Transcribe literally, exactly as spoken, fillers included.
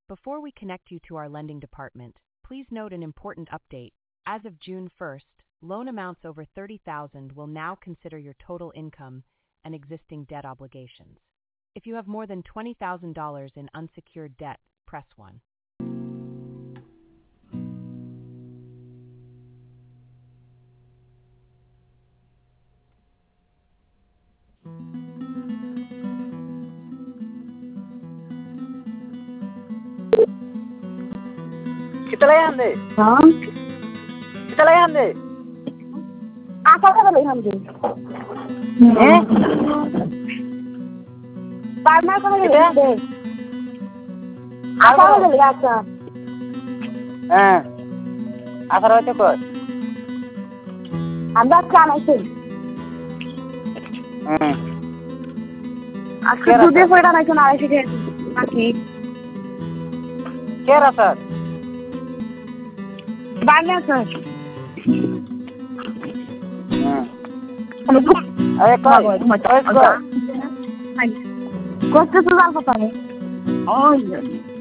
Before we connect you to our lending department, please note an important update. As of June first, loan amounts over thirty thousand dollars will now consider your total income and existing debt obligations. If you have more than twenty thousand dollars in unsecured debt, press one. कितना आंदे हाँ कितना आंदे आशा कर रही हम जी हैं partner को ले दे आशा कर रही आशा हां आशा रहते को हम बात क्या नहीं थी हां आखिर दूसरे फोड़ा नहीं सुना रही थी बाकी क्या रहा सर बारह सर अरे कौन कौन सा सुधार पता नहीं